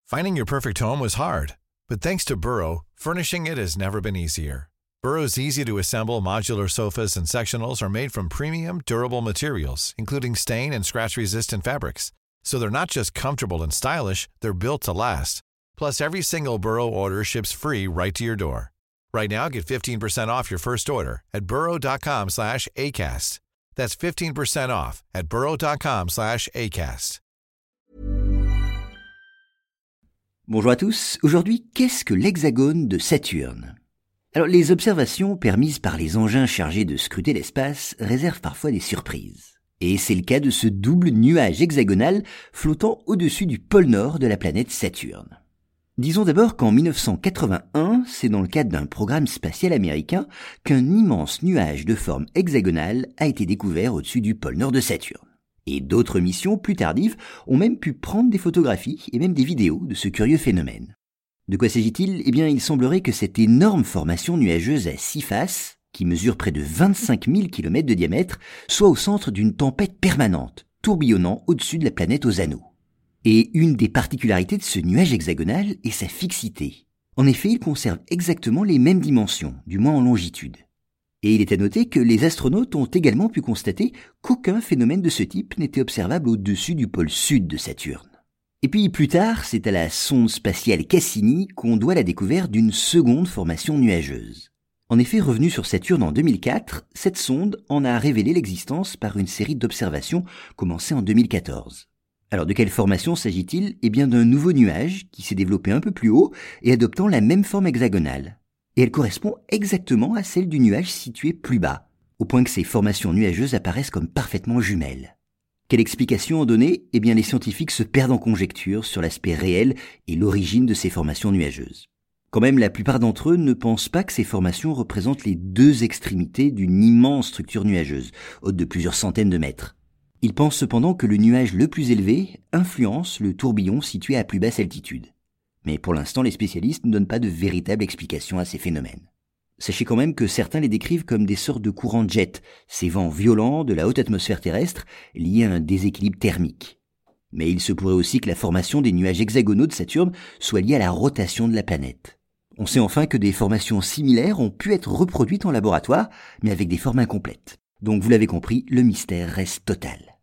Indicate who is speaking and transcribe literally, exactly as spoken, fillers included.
Speaker 1: Finding your perfect home was hard, but thanks to Burrow, furnishing it has never been easier. Burrow's easy-to-assemble modular sofas and sectionals are made from premium, durable materials, including stain and scratch-resistant fabrics. So they're not just comfortable and stylish, they're built to last. Plus, every single Burrow order ships free right to your door. Right now, get fifteen percent off your first order at burrow.com slash ACAST. That's fifteen percent off at burrow.com slash ACAST.
Speaker 2: Bonjour à tous, aujourd'hui, qu'est-ce que l'hexagone de Saturne ? Alors, les observations permises par les engins chargés de scruter l'espace réservent parfois des surprises. Et c'est le cas de ce double nuage hexagonal flottant au-dessus du pôle nord de la planète Saturne. Disons d'abord qu'en dix-neuf cent quatre-vingt-un, c'est dans le cadre d'un programme spatial américain qu'un immense nuage de forme hexagonale a été découvert au-dessus du pôle nord de Saturne. Et d'autres missions plus tardives ont même pu prendre des photographies et même des vidéos de ce curieux phénomène. De quoi s'agit-il ? Eh bien, il semblerait que cette énorme formation nuageuse à six faces, qui mesure près de vingt-cinq mille kilomètres de diamètre, soit au centre d'une tempête permanente, tourbillonnant au-dessus de la planète aux anneaux. Et une des particularités de ce nuage hexagonal est sa fixité. En effet, il conserve exactement les mêmes dimensions, du moins en longitude. Et il est à noter que les astronautes ont également pu constater qu'aucun phénomène de ce type n'était observable au-dessus du pôle sud de Saturne. Et puis plus tard, c'est à la sonde spatiale Cassini qu'on doit la découverte d'une seconde formation nuageuse. En effet, revenue sur Saturne en deux mille quatre, cette sonde en a révélé l'existence par une série d'observations commencées en deux mille quatorze. Alors de quelle formation s'agit-il ? Eh bien d'un nouveau nuage qui s'est développé un peu plus haut et adoptant la même forme hexagonale. Et elle correspond exactement à celle du nuage situé plus bas, au point que ces formations nuageuses apparaissent comme parfaitement jumelles. Quelle explication en donner ? Eh bien les scientifiques se perdent en conjectures sur l'aspect réel et l'origine de ces formations nuageuses. Quand même, la plupart d'entre eux ne pensent pas que ces formations représentent les deux extrémités d'une immense structure nuageuse, haute de plusieurs centaines de mètres. Ils pensent cependant que le nuage le plus élevé influence le tourbillon situé à plus basse altitude. Mais pour l'instant, les spécialistes ne donnent pas de véritable explication à ces phénomènes. Sachez quand même que certains les décrivent comme des sortes de courants de jet, ces vents violents de la haute atmosphère terrestre liés à un déséquilibre thermique. Mais il se pourrait aussi que la formation des nuages hexagonaux de Saturne soit liée à la rotation de la planète. On sait enfin que des formations similaires ont pu être reproduites en laboratoire, mais avec des formes incomplètes. Donc vous l'avez compris, le mystère reste total.